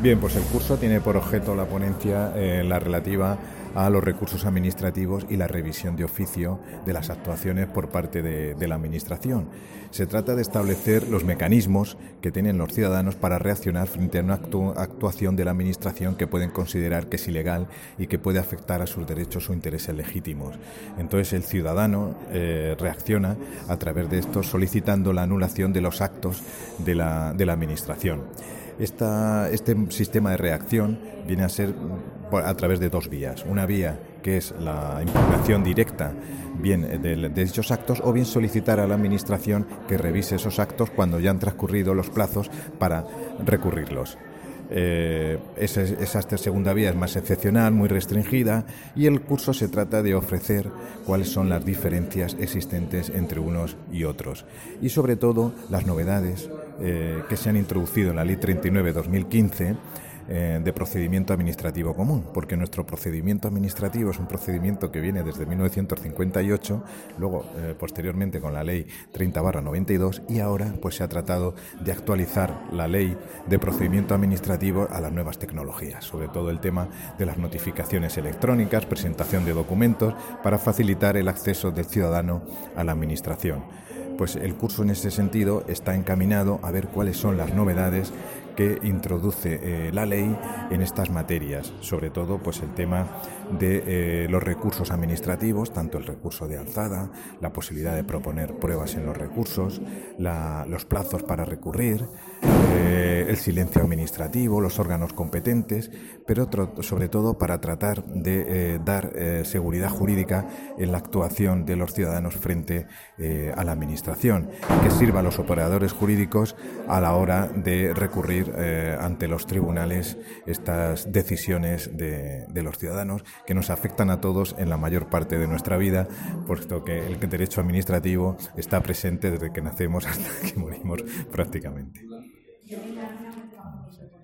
Bien, pues el curso tiene por objeto la ponencia la relativa a los recursos administrativos y la revisión de oficio de las actuaciones por parte de la Administración. Se trata de establecer los mecanismos que tienen los ciudadanos para reaccionar frente a una actuación de la Administración que pueden considerar que es ilegal y que puede afectar a sus derechos o intereses legítimos. Entonces el ciudadano reacciona a través de esto solicitando la anulación de los actos de la Administración. Este sistema de reacción viene a ser a través de dos vías. Una vía que es la impugnación directa bien de dichos actos, o bien solicitar a la Administración que revise esos actos cuando ya han transcurrido los plazos para recurrirlos. Esa segunda vía es más excepcional, muy restringida, y el curso se trata de ofrecer cuáles son las diferencias existentes entre unos y otros y sobre todo las novedades que se han introducido en la Ley 39/2015 de procedimiento administrativo común, porque nuestro procedimiento administrativo es un procedimiento que viene desde 1958, luego posteriormente con la Ley 30/92, y ahora pues se ha tratado de actualizar la Ley de procedimiento administrativo a las nuevas tecnologías, sobre todo el tema de las notificaciones electrónicas, presentación de documentos, para facilitar el acceso del ciudadano a la Administración. Pues el curso en ese sentido está encaminado a ver cuáles son las novedades que introduce la ley en estas materias, sobre todo pues el tema de los recursos administrativos, tanto el recurso de alzada, la posibilidad de proponer pruebas en los recursos, los plazos para recurrir, el silencio administrativo, los órganos competentes, pero sobre todo para tratar de dar seguridad jurídica en la actuación de los ciudadanos frente a la Administración, que sirva a los operadores jurídicos a la hora de recurrir ante los tribunales estas decisiones de los ciudadanos que nos afectan a todos en la mayor parte de nuestra vida, puesto que el derecho administrativo está presente desde que nacemos hasta que morimos prácticamente.